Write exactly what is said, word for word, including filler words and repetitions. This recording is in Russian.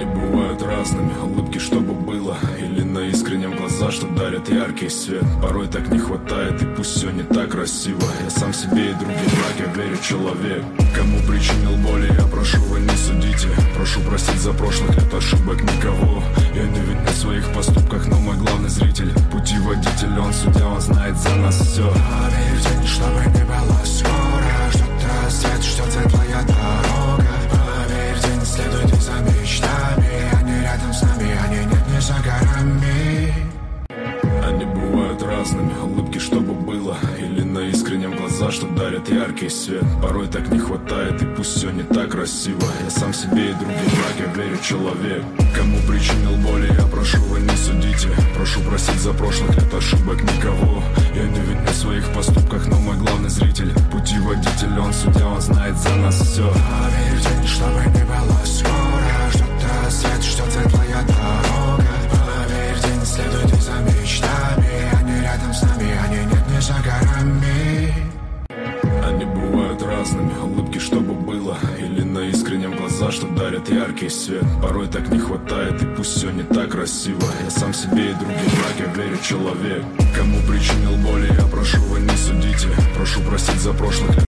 Они бывают разными, улыбки, чтобы было, или на искреннем глаза, что дарят яркий свет. Порой так не хватает, и пусть все не так красиво. Я сам себе и другим враг, я верю в человек. Кому причинил боли, я прошу, вы не судите. Прошу простить за прошлых лет ошибок никого. Я не виню в своих поступках, но мой главный зритель, путеводитель, он судья, он знает за нас все. Поверь в день, чтобы не было скоро, что-то рассвет, что светлая дорога. Поверь в день, следуйте за мечтами, они рядом с нами, они нет, не за горами. Они бывают разными, улыбки, чтобы было, или на искреннем глаза, что дарят яркий свет. Порой так не хватает, и пусть все не так красиво. Я сам себе и другим враг, я верю в человек. Кому причинил боли, я прошу, вы не судите. Прошу простить за прошлых лет ошибок никого. Я не виню в своих поступках, но мой главный зритель, путеводитель, он судья, он знает за нас все. Поверь в день, чтобы не было скоро, что-то рассвет, что светлая дорога. Поверь в день, следуйте за мечтами, они рядом с нами, они нет, не за горами. Они бывают разными, улыбки, чтобы было, или на искреннем глаза, что дарят яркий свет. Порой так не хватает, и пусть все не так красиво. Я сам себе и другим враг, я верю в человек. Кому причинил боли, я прошу, вы не судите. Прошу простить за прошлых лет